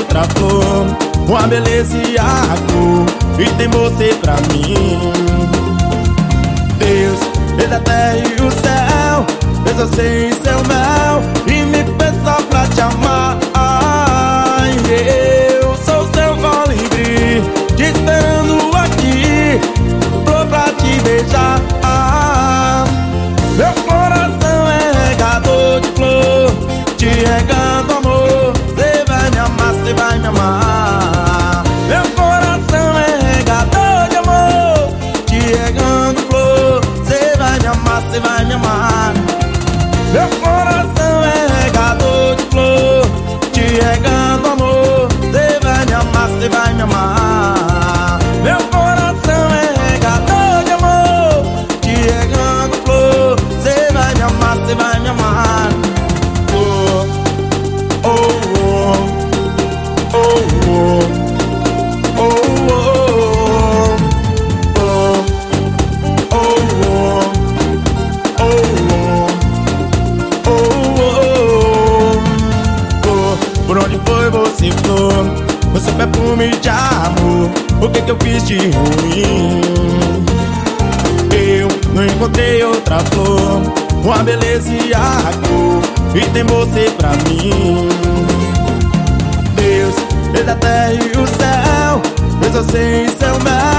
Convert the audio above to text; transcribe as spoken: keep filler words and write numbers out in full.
outra flor, uma beleza e a cor, e tem você pra mim. Deus fez a terra e o céu, fez você em seu mel e me fez só pra te amar. Eu sou seu colibri, te esperando aqui, flor pra te beijar. Meu coração é regador de flor, te regando amor. Cê vai me amar, cê vai me amar. Meu coração é regador de amor, te regando flor. Cê vai me amar, cê vai me amar. Meu coração é regador de flor, te regando amor. Cê vai me amar, cê vai me amar. Meu coração é regador de amor, te regando flor. Cê vai me amar, cê vai me amar. Oh, oh, oh, oh, oh, oh, oh, oh, oh, oh, oh. Por onde foi você, flor? O seu perfume de amor, o que que eu fiz de ruim? Eu não encontrei outra flor, uma beleza e a cor, e tem você pra mim. Deus fez a terra e o céu, fez você em seu mel